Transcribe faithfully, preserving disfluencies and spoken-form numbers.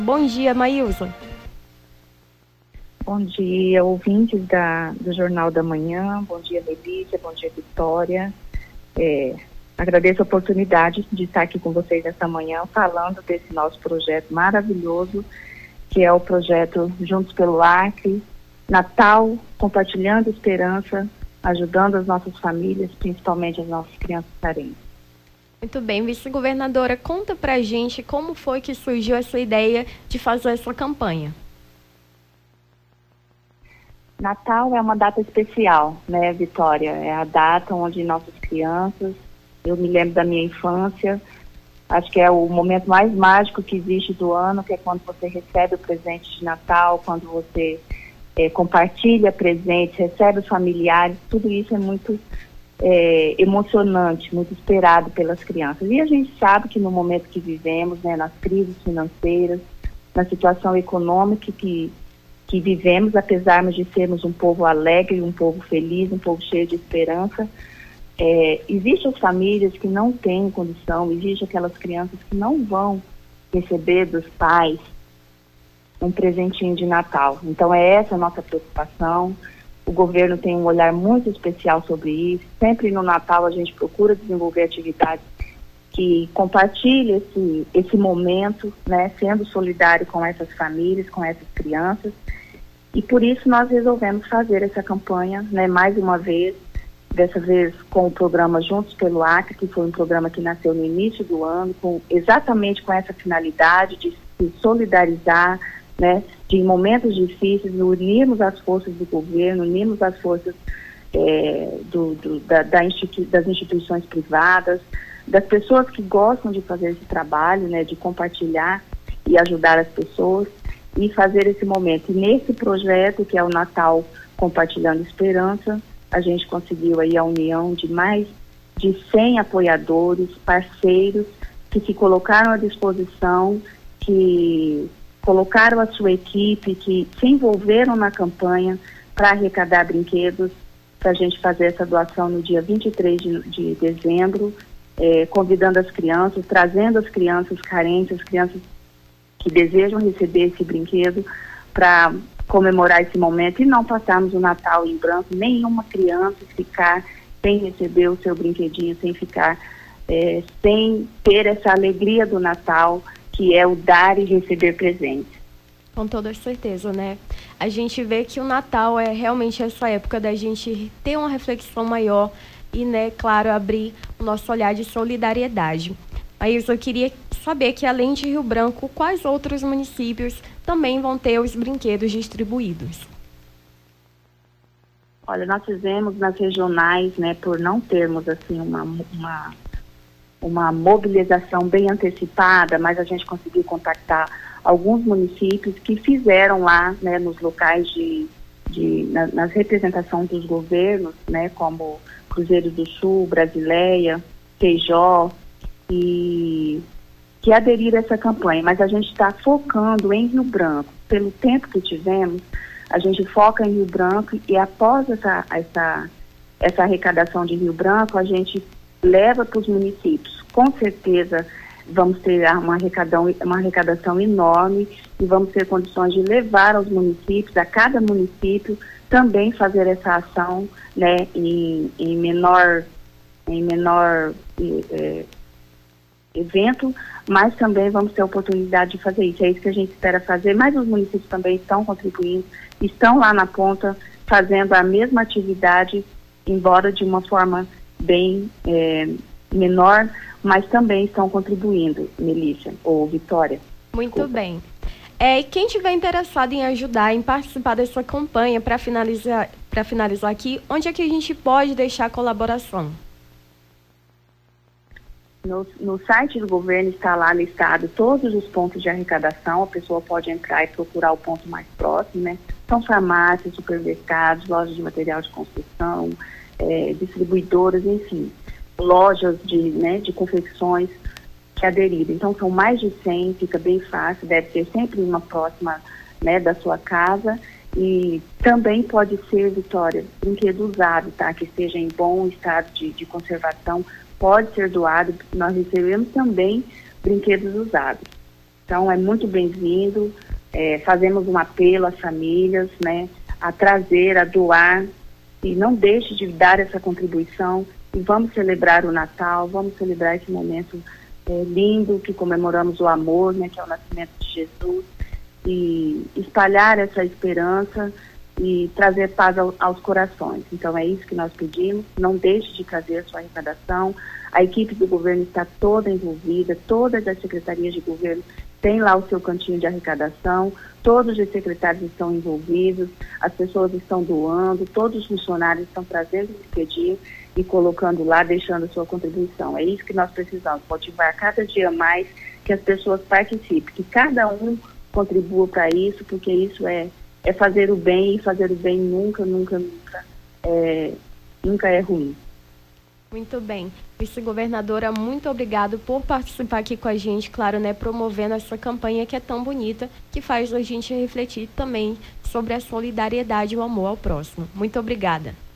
Bom dia, Maílson. Bom dia, ouvintes da, do Jornal da Manhã. Bom dia, Melícia. Bom dia, Vitória. É, agradeço a oportunidade de estar aqui com vocês essa manhã falando desse nosso projeto maravilhoso, que é o projeto Juntos pelo Acre, Natal, compartilhando esperança, ajudando as nossas famílias, principalmente as nossas crianças carentes. Muito bem, vice-governadora, conta pra gente como foi que surgiu essa ideia de fazer essa campanha. Natal é uma data especial, né, Vitória? É a data onde nossas crianças, eu me lembro da minha infância, acho que é o momento mais mágico que existe do ano, que é quando você recebe o presente de Natal, quando você é, compartilha presentes, recebe os familiares, tudo isso é muito é, emocionante, muito esperado pelas crianças. E a gente sabe que no momento que vivemos, né, nas crises financeiras, na situação econômica que que vivemos, apesar de sermos um povo alegre, um povo feliz, um povo cheio de esperança, é, existem as famílias que não têm condição, existem aquelas crianças que não vão receber dos pais um presentinho de Natal. Então é essa a nossa preocupação. O governo tem um olhar muito especial sobre isso. Sempre no Natal a gente procura desenvolver atividades que compartilhem esse, esse momento, né, sendo solidário com essas famílias, com essas crianças. E por isso nós resolvemos fazer essa campanha, né, mais uma vez, dessa vez com o programa Juntos pelo Acre, que foi um programa que nasceu no início do ano, com, exatamente com essa finalidade de se solidarizar, né, de em momentos difíceis, unirmos as forças do governo, unirmos as forças é, do, do, da, da institu das instituições privadas, das pessoas que gostam de fazer esse trabalho, né, de compartilhar e ajudar as pessoas, e fazer esse momento. E nesse projeto, que é o Natal Compartilhando Esperança, a gente conseguiu aí a união de mais de cem apoiadores, parceiros, que se colocaram à disposição, que colocaram a sua equipe, que se envolveram na campanha para arrecadar brinquedos, para a gente fazer essa doação no dia vinte e três de, de dezembro, eh, convidando as crianças, trazendo as crianças carentes, as crianças que desejam receber esse brinquedo para comemorar esse momento e não passarmos o Natal em branco, nenhuma criança ficar sem receber o seu brinquedinho, sem ficar, é, sem ter essa alegria do Natal, que é o dar e receber presentes. Com toda certeza, né? A gente vê que o Natal é realmente essa época da gente ter uma reflexão maior e, né, claro, abrir o nosso olhar de solidariedade. Mas eu queria saber que, além de Rio Branco, quais outros municípios também vão ter os brinquedos distribuídos? Olha, nós fizemos nas regionais, né, por não termos, assim, uma, uma, uma mobilização bem antecipada, mas a gente conseguiu contactar alguns municípios que fizeram lá, né, nos locais de, de na, nas representações dos governos, né, como Cruzeiro do Sul, Brasileia, Feijó, e que aderiram a essa campanha, mas a gente está focando em Rio Branco. Pelo tempo que tivemos, a gente foca em Rio Branco e após essa, essa, essa arrecadação de Rio Branco, a gente leva para os municípios. Com certeza vamos ter uma arrecadação, uma arrecadação enorme e vamos ter condições de levar aos municípios, a cada município, também fazer essa ação, né, em, em menor, em menor é, evento, mas também vamos ter a oportunidade de fazer isso. É isso que a gente espera fazer, mas os municípios também estão contribuindo, estão lá na ponta, fazendo a mesma atividade, embora de uma forma bem é, menor, mas também estão contribuindo, Melícia ou Vitória. Muito Desculpa. bem. É, e quem tiver interessado em ajudar, em participar dessa campanha, para finalizar, para finalizar aqui, onde é que a gente pode deixar a colaboração? No, no site do governo está lá listado todos os pontos de arrecadação, a pessoa pode entrar e procurar o ponto mais próximo, né? São farmácias, supermercados, lojas de material de construção, é, distribuidoras, enfim, lojas de, né, de confecções que aderiram. Então são mais de cem, fica bem fácil, deve ter sempre uma próxima, né, da sua casa. E também pode ser, Vitória, brinquedo usado, tá? Que esteja em bom estado de, de conservação, pode ser doado. Nós recebemos também brinquedos usados. Então, é muito bem-vindo. É, fazemos um apelo às famílias, né, a trazer, a doar, e não deixe de dar essa contribuição. E vamos celebrar o Natal, vamos celebrar esse momento é, lindo que comemoramos o amor, né, que é o nascimento de Jesus, e espalhar essa esperança e trazer paz ao, aos corações. Então é isso que nós pedimos. Não deixe de trazer a sua arrecadação. A equipe do governo está toda envolvida, todas as secretarias de governo têm lá o seu cantinho de arrecadação, todos os secretários estão envolvidos, as pessoas estão doando, todos os funcionários estão trazendo o pedido e colocando lá, deixando a sua contribuição. É isso que nós precisamos, motivar cada dia mais que as pessoas participem, que cada um contribua para isso, porque isso é, é fazer o bem, e fazer o bem nunca, nunca, nunca é, nunca é ruim. Muito bem. Vice-governadora, muito obrigado por participar aqui com a gente, claro, né, promovendo essa campanha que é tão bonita, que faz a gente refletir também sobre a solidariedade e o amor ao próximo. Muito obrigada.